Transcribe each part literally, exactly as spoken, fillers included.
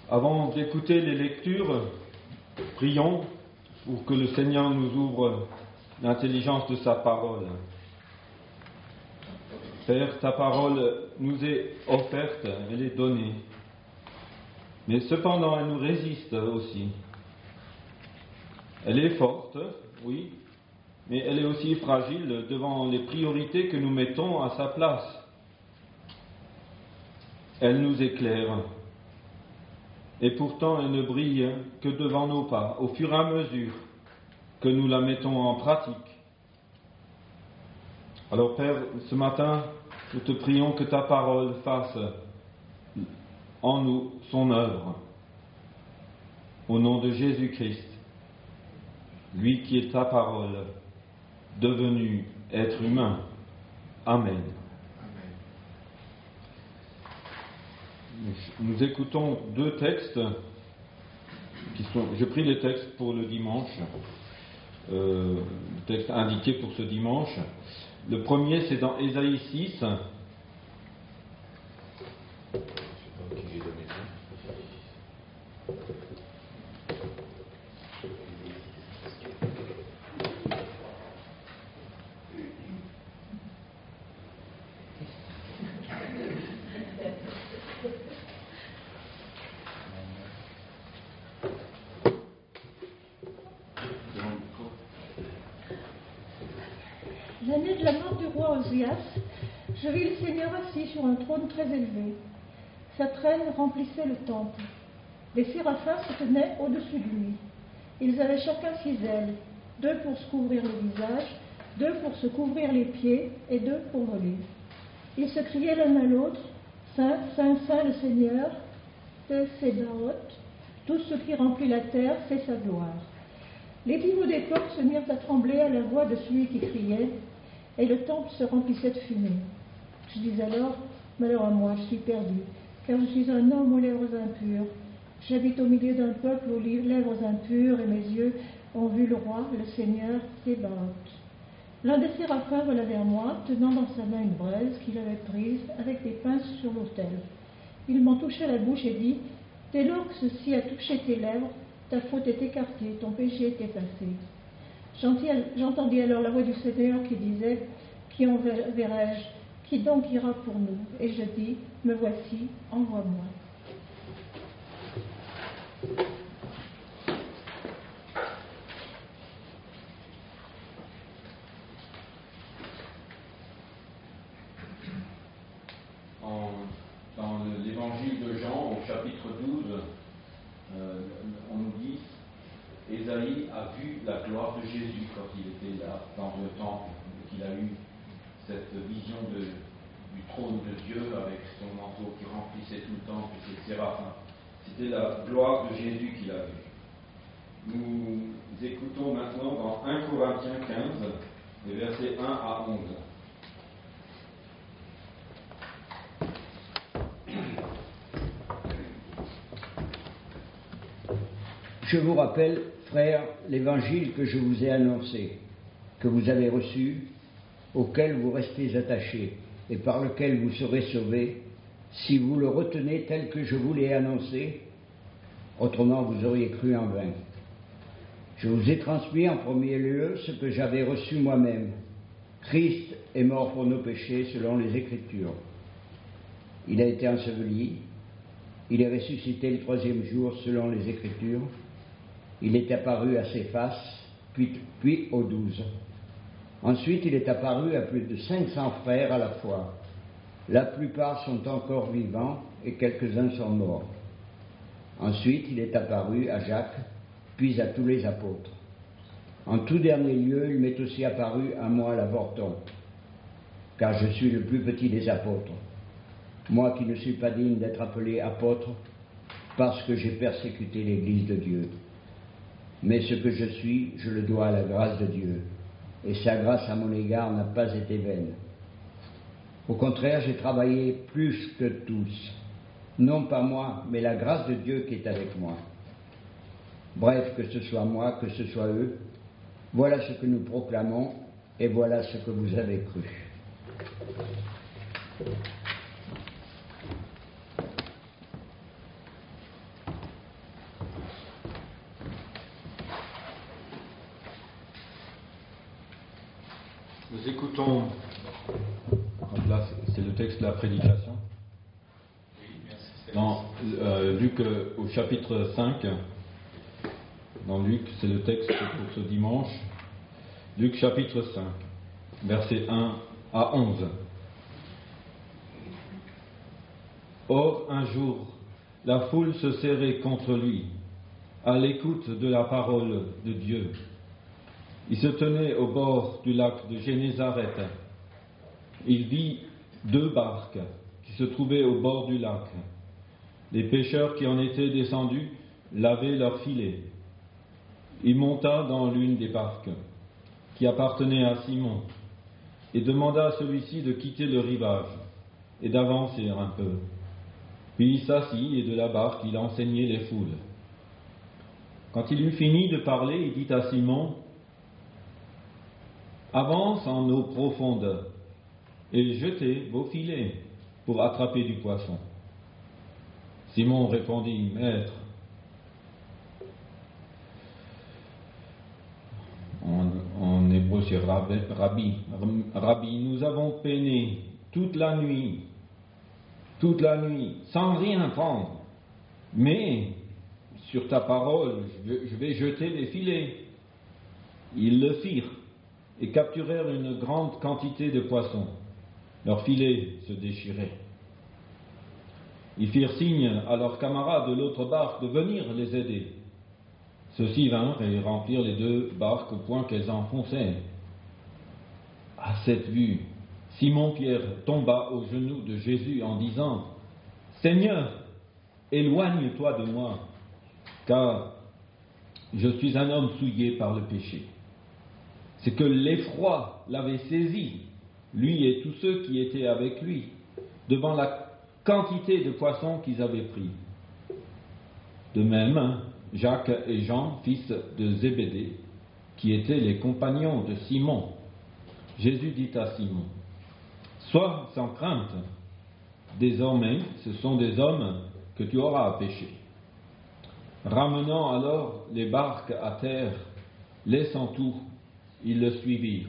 Avant d'écouter les lectures, prions pour que le Seigneur nous ouvre l'intelligence de sa parole. Père, ta parole nous est offerte, elle est donnée. Mais cependant, elle nous résiste aussi. Elle est forte, oui, mais elle est aussi fragile devant les priorités que nous mettons à sa place. Elle nous éclaire. Et pourtant, elle ne brille que devant nos pas, au fur et à mesure que nous la mettons en pratique. Alors Père, ce matin, nous te prions que ta parole fasse en nous son œuvre. Au nom de Jésus-Christ, lui qui est ta parole, devenu être humain. Amen. Nous écoutons deux textes qui sont. J'ai pris les textes pour le dimanche, euh, le texte indiqué pour ce dimanche. Le premier, c'est dans Ésaïe six. L'année de la mort du roi Osias, je vis le Seigneur assis sur un trône très élevé. Sa traîne remplissait le temple. Les séraphins se tenaient au-dessus de lui. Ils avaient chacun six ailes, deux pour se couvrir le visage, deux pour se couvrir les pieds et deux pour voler. Ils se criaient l'un à l'autre, « Saint, Saint, Saint le Seigneur, de Sébaoth, tout ce qui remplit la terre, c'est sa gloire. » Les pivots des portes se mirent à trembler à la voix de celui qui criait, et le temple se remplissait de fumée. Je dis alors, malheur à moi, je suis perdu, car je suis un homme aux lèvres impures. J'habite au milieu d'un peuple aux lèvres impures, et mes yeux ont vu le roi, le Seigneur, Sébaoth. L'un des séraphins vela vers moi, tenant dans sa main une braise qu'il avait prise avec des pinces sur l'autel. Il m'en toucha la bouche et dit, « Dès lors que ceci a touché tes lèvres, ta faute est écartée, ton péché est effacé. » J'entendis alors la voix du Seigneur qui disait, « Qui enverrai-je? Qui donc ira pour nous ?» Et je dis, « Me voici, envoie-moi. » Dans l'évangile de Jean, au chapitre douze, euh, on nous dit Ésaïe a vu la gloire de Jésus quand il était là, dans le temple, qu'il a eu cette vision de, du trône de Dieu avec son manteau qui remplissait tout le temple et ses séraphins. C'était la gloire de Jésus qu'il a vue. Nous écoutons maintenant dans un Corinthiens quinze, les versets un à onze. Je vous rappelle, frères, l'évangile que je vous ai annoncé, que vous avez reçu, auquel vous restez attachés et par lequel vous serez sauvés, si vous le retenez tel que je vous l'ai annoncé, autrement vous auriez cru en vain. Je vous ai transmis en premier lieu ce que j'avais reçu moi-même. Christ est mort pour nos péchés selon les Écritures. Il a été enseveli, il est ressuscité le troisième jour selon les Écritures. Il est apparu à Céphas, puis, puis aux douze. Ensuite, il est apparu à plus de cinq cents frères à la fois. La plupart sont encore vivants et quelques-uns sont morts. Ensuite, il est apparu à Jacques, puis à tous les apôtres. En tout dernier lieu, il m'est aussi apparu à moi l'avorton, car je suis le plus petit des apôtres. Moi qui ne suis pas digne d'être appelé apôtre, parce que j'ai persécuté l'Église de Dieu. Mais ce que je suis, je le dois à la grâce de Dieu, et sa grâce à mon égard n'a pas été vaine. Au contraire, j'ai travaillé plus que tous, non pas moi, mais la grâce de Dieu qui est avec moi. Bref, que ce soit moi, que ce soit eux, voilà ce que nous proclamons, et voilà ce que vous avez cru. Nous écoutons, donc là c'est le texte de la prédication, dans euh, Luc euh, au chapitre cinq, dans Luc c'est le texte pour ce dimanche, Luc chapitre cinq, versets un à onze. Or un jour, la foule se serrait contre lui, à l'écoute de la parole de Dieu. Il se tenait au bord du lac de Génézareth. Il vit deux barques qui se trouvaient au bord du lac. Les pêcheurs qui en étaient descendus lavaient leurs filets. Il monta dans l'une des barques, qui appartenait à Simon, et demanda à celui-ci de quitter le rivage et d'avancer un peu. Puis il s'assit et de la barque il enseignait les foules. Quand il eut fini de parler, il dit à Simon, « Avance en eau profonde et jetez vos filets pour attraper du poisson. » Simon répondit, « Maître, en, en hébreu c'est Rabbi, Rabbi, nous avons peiné toute la nuit, toute la nuit, sans rien prendre, mais sur ta parole, je vais, je vais jeter les filets. » Ils le firent et capturèrent une grande quantité de poissons. Leurs filets se déchiraient. Ils firent signe à leurs camarades de l'autre barque de venir les aider. Ceux-ci vinrent et remplirent les deux barques au point qu'elles enfonçaient. À cette vue, Simon-Pierre tomba aux genoux de Jésus en disant, « Seigneur, éloigne-toi de moi, car je suis un homme souillé par le péché. » C'est que l'effroi l'avait saisi, lui et tous ceux qui étaient avec lui, devant la quantité de poissons qu'ils avaient pris. De même, Jacques et Jean, fils de Zébédée, qui étaient les compagnons de Simon. Jésus dit à Simon, « Sois sans crainte, désormais ce sont des hommes que tu auras à pêcher. » Ramenant alors les barques à terre, laissant tout, ils le suivirent.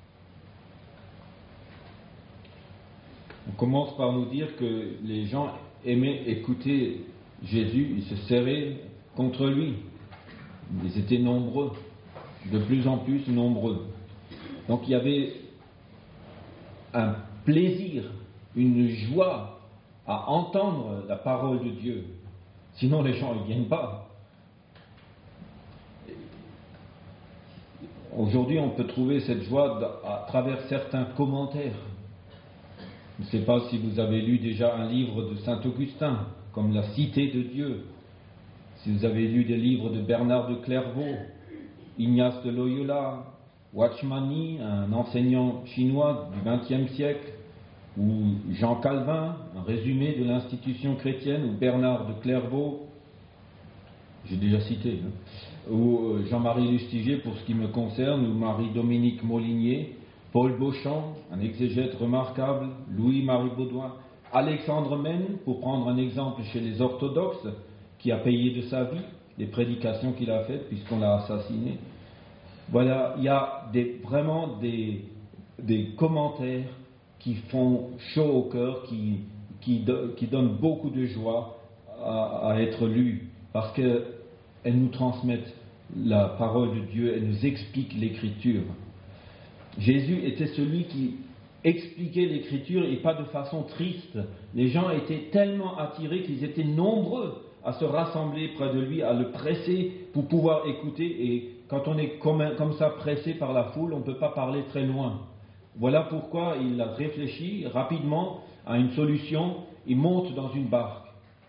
On commence par nous dire que les gens aimaient écouter Jésus, ils se serraient contre lui. Ils étaient nombreux, de plus en plus nombreux. Donc il y avait un plaisir, une joie à entendre la parole de Dieu. Sinon les gens ne viennent pas. Aujourd'hui, on peut trouver cette joie à travers certains commentaires. Je ne sais pas si vous avez lu déjà un livre de Saint Augustin, comme La Cité de Dieu, si vous avez lu des livres de Bernard de Clairvaux, Ignace de Loyola, Watchmani, un enseignant chinois du vingtième siècle, ou Jean Calvin, un résumé de l'institution chrétienne, ou Bernard de Clairvaux, j'ai déjà cité, hein, ou Jean-Marie Lustiger pour ce qui me concerne, ou Marie-Dominique Molinier, Paul Beauchamp, un exégète remarquable, Louis-Marie Baudouin, Alexandre Mène, pour prendre un exemple chez les orthodoxes, qui a payé de sa vie les prédications qu'il a faites puisqu'on l'a assassiné. Voilà, il y a des, vraiment des, des commentaires qui font chaud au cœur, qui, qui, do, qui donnent beaucoup de joie à, à être lus, parce qu'elles nous transmettent la parole de Dieu, elles nous expliquent l'Écriture. Jésus était celui qui expliquait l'Écriture et pas de façon triste. Les gens étaient tellement attirés qu'ils étaient nombreux à se rassembler près de lui, à le presser pour pouvoir écouter. Et quand on est comme, comme ça pressé par la foule, on ne peut pas parler très loin. Voilà pourquoi il a réfléchi rapidement à une solution. Il monte dans une barque.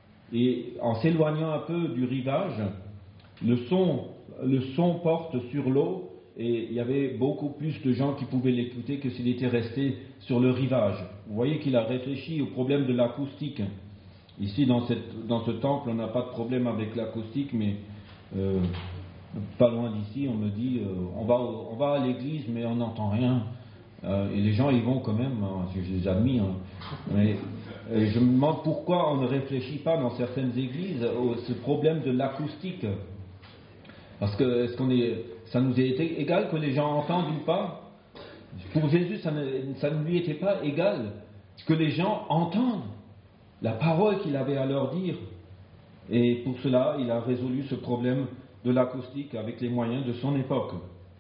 Et en s'éloignant un peu du rivage, le son, le son porte sur l'eau et il y avait beaucoup plus de gens qui pouvaient l'écouter que s'il était resté sur le rivage. Vous voyez qu'il a réfléchi au problème de l'acoustique. Ici, dans, cette, dans ce temple, on n'a pas de problème avec l'acoustique, mais euh, pas loin d'ici, on me dit euh, on, va, on va à l'église, mais on n'entend rien. Euh, et les gens y vont quand même, hein, je les admire. Hein. Mais euh, je me demande pourquoi on ne réfléchit pas dans certaines églises à ce problème de l'acoustique. Parce que est-ce qu'on est, ça nous est égal que les gens entendent ou pas? Pour Jésus, ça ne, ça ne lui était pas égal que les gens entendent la parole qu'il avait à leur dire. Et pour cela, il a résolu ce problème de l'acoustique avec les moyens de son époque.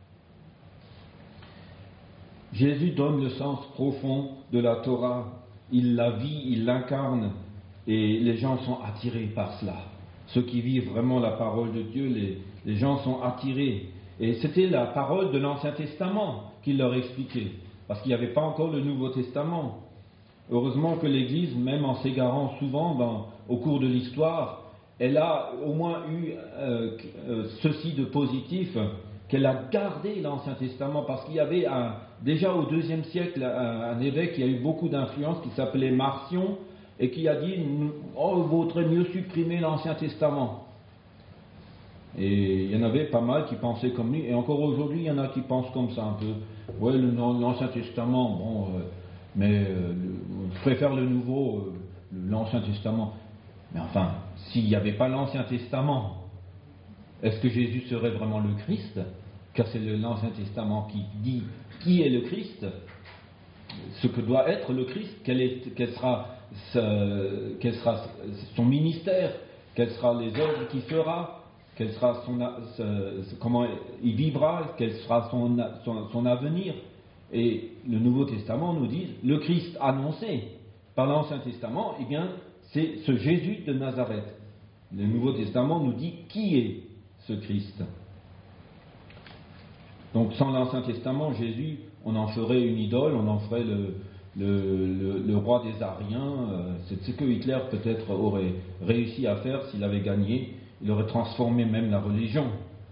Jésus donne le sens profond de la Torah. Il la vit, il l'incarne, et les gens sont attirés par cela. Ceux qui vivent vraiment la parole de Dieu, les, les gens sont attirés. Et c'était la parole de l'Ancien Testament qu'il leur expliquait, parce qu'il n'y avait pas encore le Nouveau Testament. Heureusement que l'Église, même en s'égarant souvent dans, au cours de l'histoire, elle a au moins eu euh, euh, ceci de positif, qu'elle a gardé l'Ancien Testament, parce qu'il y avait un, déjà au deuxième siècle un, un évêque qui a eu beaucoup d'influence, qui s'appelait Marcion, et qui a dit « Oh, il vaudrait mieux supprimer l'Ancien Testament ». Et il y en avait pas mal qui pensaient comme lui, et encore aujourd'hui, il y en a qui pensent comme ça un peu. Ouais, le, l'Ancien Testament, bon, euh, mais euh, le, je préfère le Nouveau, euh, l'Ancien Testament. Mais enfin, s'il n'y avait pas l'Ancien Testament, est-ce que Jésus serait vraiment le Christ? Car c'est le, l'Ancien Testament qui dit qui est le Christ, ce que doit être le Christ, quel, est, quel, sera, ce, quel sera son ministère, quelles seront les œuvres qu'il fera, quel sera son, ce, comment il vivra, quel sera son, son, son avenir. Et le Nouveau Testament nous dit le Christ annoncé par l'Ancien Testament, eh bien, c'est ce Jésus de Nazareth. Le Nouveau Testament nous dit qui est ce Christ. Donc sans l'Ancien Testament, Jésus, on en ferait une idole, on en ferait le, le, le, le roi des Ariens. C'est ce que Hitler peut-être aurait réussi à faire s'il avait gagné. Il aurait transformé même la religion.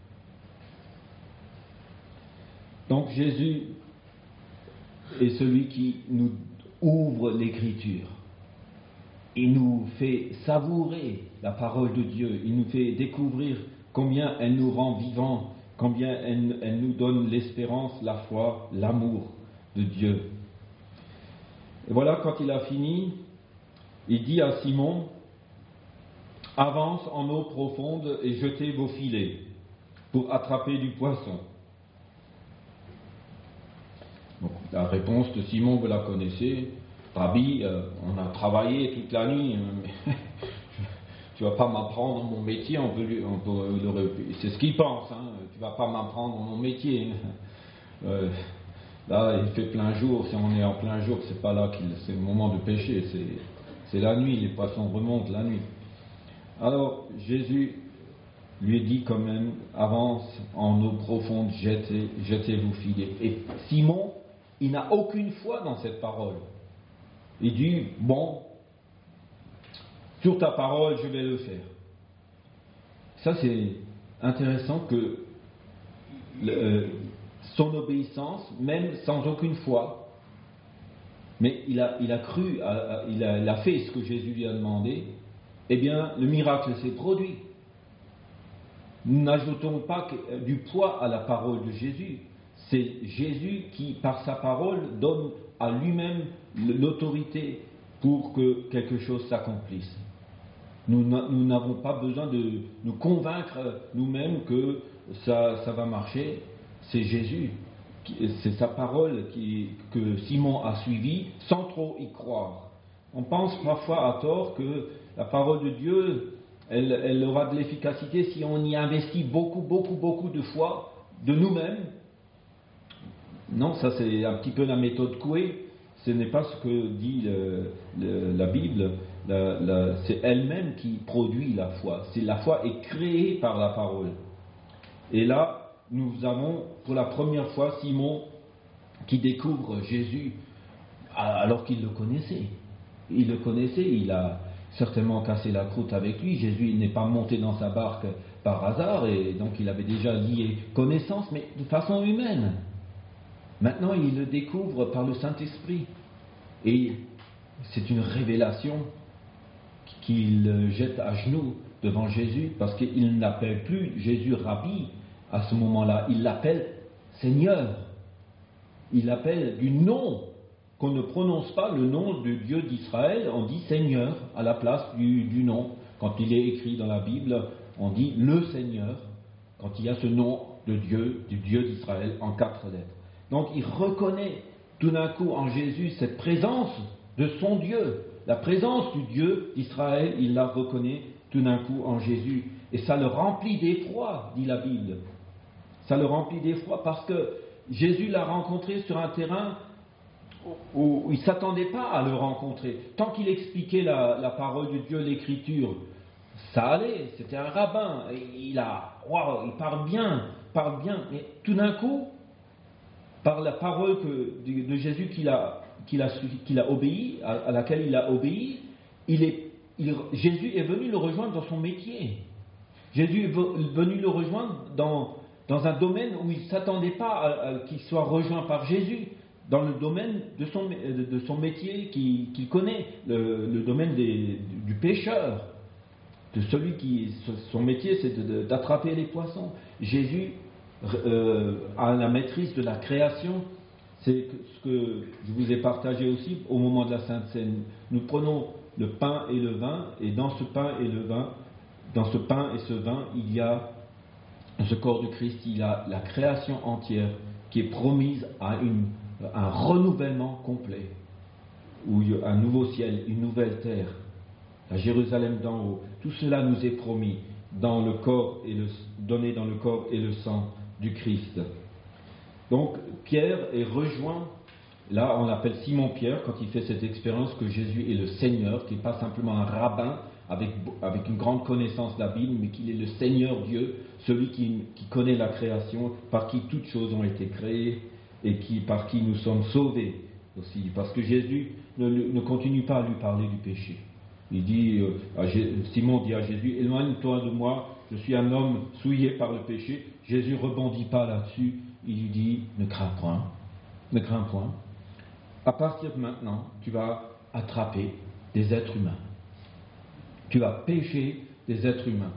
Donc Jésus est celui qui nous ouvre l'Écriture. Il nous fait savourer la parole de Dieu. Il nous fait découvrir combien elle nous rend vivants, combien elle, elle nous donne l'espérance, la foi, l'amour de Dieu. Et voilà, quand il a fini, il dit à Simon, « Avance en eau profonde et jetez vos filets pour attraper du poisson. » Bon, la réponse de Simon, vous la connaissez. « Rabbi, euh, on a travaillé toute la nuit, mais tu vas pas m'apprendre mon métier, on peut, lui, on peut le, c'est ce qu'il pense, hein, tu vas pas m'apprendre mon métier. Euh, là, il fait plein jour, si on est en plein jour, c'est pas là qu'il, c'est le moment de pêcher, c'est, c'est la nuit, les poissons remontent la nuit. » Alors Jésus lui dit quand même, avance en eau profonde, jetez, jetez vos filets. Et Simon, il n'a aucune foi dans cette parole. Il dit, bon, sur ta parole, je vais le faire. Ça, c'est intéressant que le, euh, son obéissance, même sans aucune foi, mais il a, il a cru, à, à, il, a, il a fait ce que Jésus lui a demandé, eh bien, le miracle s'est produit. Nous n'ajoutons pas du poids à la parole de Jésus. C'est Jésus qui, par sa parole, donne à lui-même l'autorité pour que quelque chose s'accomplisse. Nous, nous n'avons pas besoin de nous convaincre nous-mêmes que ça, ça va marcher. C'est Jésus, c'est sa parole qui, que Simon a suivie sans trop y croire. On pense parfois à tort que la parole de Dieu, elle, elle aura de l'efficacité si on y investit beaucoup, beaucoup, beaucoup de foi de nous-mêmes. Non, ça c'est un petit peu la méthode Coué. Ce n'est pas ce que dit le, le, la Bible. La, la, c'est elle-même qui produit la foi. C'est la foi est créée par la parole. Et là, nous avons pour la première fois Simon qui découvre Jésus alors qu'il le connaissait. Il le connaissait, il a certainement cassé la croûte avec lui. Jésus n'est pas monté dans sa barque par hasard, et donc il avait déjà lié connaissance, mais de façon humaine. Maintenant, il le découvre par le Saint-Esprit. Et c'est une révélation qu'il jette à genoux devant Jésus, parce qu'il n'appelle plus Jésus Rabbi à ce moment-là. Il l'appelle Seigneur. Il l'appelle du nom qu'on ne prononce pas, le nom de Dieu d'Israël, on dit Seigneur à la place du, du nom. Quand il est écrit dans la Bible, on dit le Seigneur, quand il y a ce nom de Dieu, du Dieu d'Israël, en quatre lettres. Donc il reconnaît tout d'un coup en Jésus cette présence de son Dieu. La présence du Dieu d'Israël, il la reconnaît tout d'un coup en Jésus. Et ça le remplit d'effroi, dit la Bible. Ça le remplit d'effroi parce que Jésus l'a rencontré sur un terrain où il ne s'attendait pas à le rencontrer. Tant qu'il expliquait la, la parole de Dieu, l'Écriture, ça allait, c'était un rabbin, il, a, wow, il parle bien, parle bien, mais tout d'un coup, par la parole que, de, de Jésus qu'il a, qu'il a, qu'il a obéi, à, à laquelle il a obéi, il est, il, Jésus est venu le rejoindre dans son métier. Jésus est venu le rejoindre dans, dans un domaine où il ne s'attendait pas à, à, qu'il soit rejoint par Jésus, dans le domaine de son, de, de son métier qu'il, qu'il connaît, le, le domaine des, du pêcheur, de celui qui, son métier c'est de, de, d'attraper les poissons. Jésus euh, a la maîtrise de la création, c'est ce que je vous ai partagé aussi au moment de la Sainte Seine. Nous prenons le pain et le vin, et dans ce pain et le vin, dans ce pain et ce vin, il y a, dans ce corps de Christ, il y a la création entière qui est promise à une, un renouvellement complet, où il y a un nouveau ciel, une nouvelle terre, la Jérusalem d'en haut. Tout cela nous est promis dans le corps et le, donné dans le corps et le sang du Christ. Donc Pierre est rejoint, là on l'appelle Simon-Pierre quand il fait cette expérience que Jésus est le Seigneur, qui n'est pas simplement un rabbin avec, avec une grande connaissance de la Bible, mais qu'il est le Seigneur Dieu, celui qui, qui connaît la création, par qui toutes choses ont été créées et qui, par qui nous sommes sauvés aussi. Parce que Jésus ne, ne continue pas à lui parler du péché. Il dit, euh, à, Simon dit à Jésus, éloigne-toi de moi, je suis un homme souillé par le péché. Jésus ne rebondit pas là-dessus, il lui dit, ne crains point, ne crains point. À partir de maintenant, tu vas attraper des êtres humains. Tu vas pêcher des êtres humains.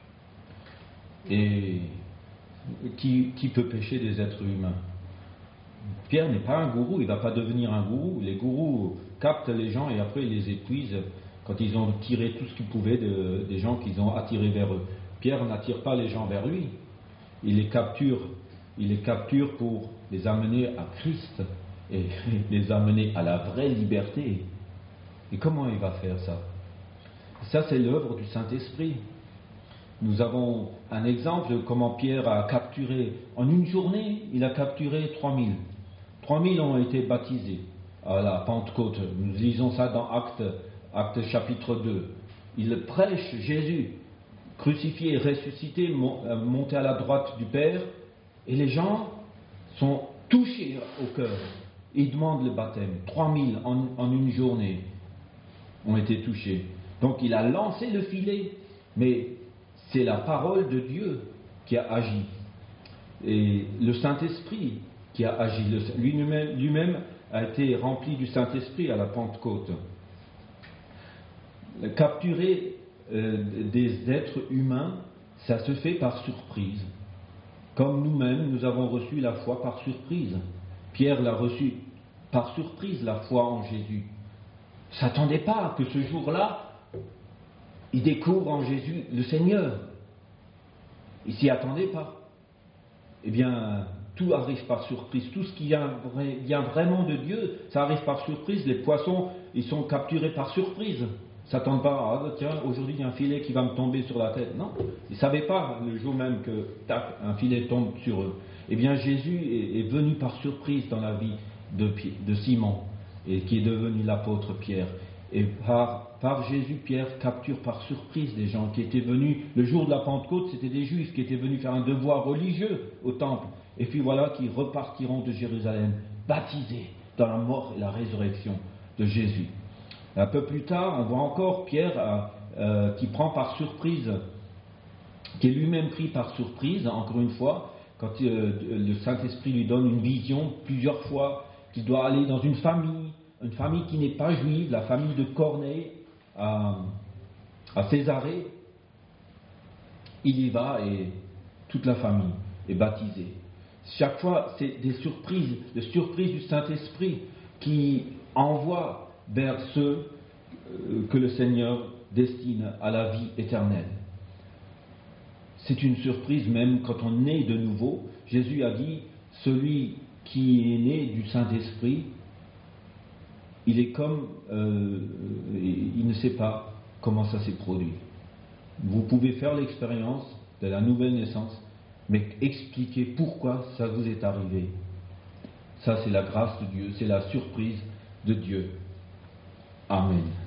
Et qui, qui peut pêcher des êtres humains? Pierre n'est pas un gourou, il ne va pas devenir un gourou. Les gourous captent les gens et après ils les épuisent quand ils ont tiré tout ce qu'ils pouvaient de, des gens qu'ils ont attirés vers eux. Pierre n'attire pas les gens vers lui, il les capture, il les capture pour les amener à Christ et les amener à la vraie liberté. Et comment il va faire ça? Ça, c'est l'œuvre du Saint-Esprit. Nous avons un exemple de comment Pierre a capturé, en une journée, il a capturé trois mille. trois mille ont été baptisés à la Pentecôte. Nous lisons ça dans Actes, Actes chapitre deux. Il prêche Jésus, crucifié et ressuscité, monté à la droite du Père, et les gens sont touchés au cœur. Ils demandent le baptême. trois mille en, en une journée ont été touchés. Donc il a lancé le filet, mais c'est la parole de Dieu qui a agi. Et le Saint-Esprit qui a agi. Lui-même, lui-même a été rempli du Saint-Esprit à la Pentecôte. Capturer euh, des êtres humains, ça se fait par surprise. Comme nous-mêmes, nous avons reçu la foi par surprise. Pierre l'a reçu par surprise, la foi en Jésus. Il ne s'attendait pas que ce jour-là, il découvre en Jésus le Seigneur. Il ne s'y attendait pas. Eh bien, tout arrive par surprise. Tout ce qui vient, vient vraiment de Dieu, ça arrive par surprise. Les poissons, ils sont capturés par surprise. Ils ne s'attendent pas, ah, tiens, aujourd'hui il y a un filet qui va me tomber sur la tête. Non, ils ne savaient pas le jour même que, tac, un filet tombe sur eux. Eh bien, Jésus est, est venu par surprise dans la vie de, de Simon, et qui est devenu l'apôtre Pierre. Et par, par Jésus, Pierre capture par surprise des gens qui étaient venus, le jour de la Pentecôte, c'était des Juifs qui étaient venus faire un devoir religieux au temple. Et puis voilà qu'ils repartiront de Jérusalem, baptisés dans la mort et la résurrection de Jésus. Un peu plus tard, on voit encore Pierre euh, qui prend par surprise, qui est lui-même pris par surprise, encore une fois, quand euh, le Saint-Esprit lui donne une vision plusieurs fois, qu'il doit aller dans une famille, une famille qui n'est pas juive, la famille de Corneille à, à Césarée. Il y va et toute la famille est baptisée. Chaque fois, c'est des surprises, des surprises du Saint-Esprit qui envoient vers ceux que le Seigneur destine à la vie éternelle. C'est une surprise même quand on naît de nouveau. Jésus a dit, celui qui est né du Saint-Esprit, il est comme, euh, il ne sait pas comment ça s'est produit. Vous pouvez faire l'expérience de la nouvelle naissance, mais expliquer pourquoi ça vous est arrivé. Ça, c'est la grâce de Dieu, c'est la surprise de Dieu. Amen.